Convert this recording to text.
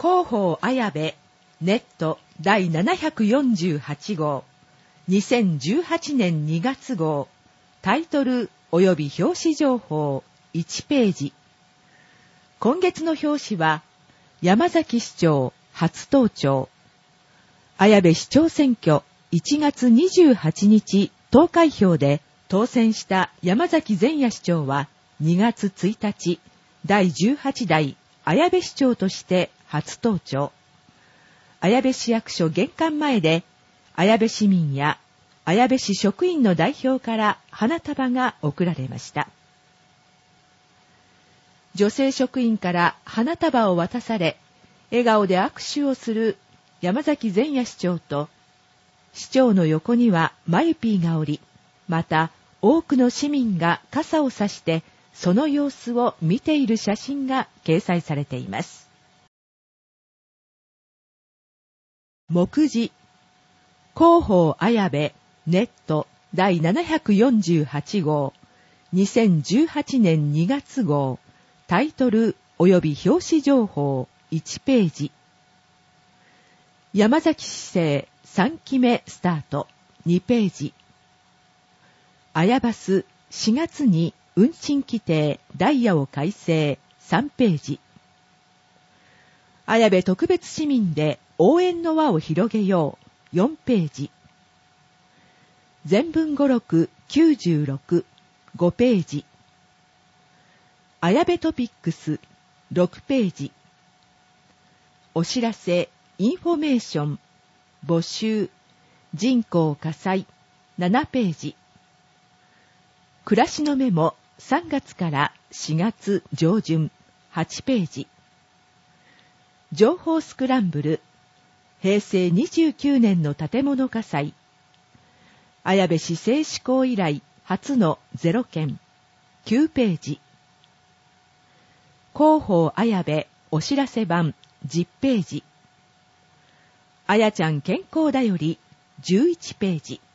広報綾部ネット第748号2018年2月号タイトル及び表紙情報1ページ。今月の表紙は山崎市長初登庁。綾部市長選挙1月28日投開票で当選した山崎善也市長は2月1日第18代綾部市長として初登庁。綾部市役所玄関前で綾部市民や綾部市職員の代表から花束が贈られました。女性職員から花束を渡され、笑顔で握手をする山崎善也市長と、市長の横にはマユピーがおり、また多くの市民が傘を差してその様子を見ている写真が掲載されています。目次、広報綾部ネット第748号2018年2月号タイトル及び表紙情報1ページ。山崎市政3期目スタート2ページ。綾バス4月に運賃規定ダイヤを改正3ページ。綾部特別市民で応援の輪を広げよう4ページ。全文語録96 5ページ。綾部トピックス6ページ。お知らせインフォメーション募集人口火災7ページ。暮らしのメモ3月から4月上旬8ページ。情報スクランブル平成29年の建物火災。綾部市政施行以来初の0件9ページ。広報綾部お知らせ版10ページ。あやちゃん健康だより11ページ。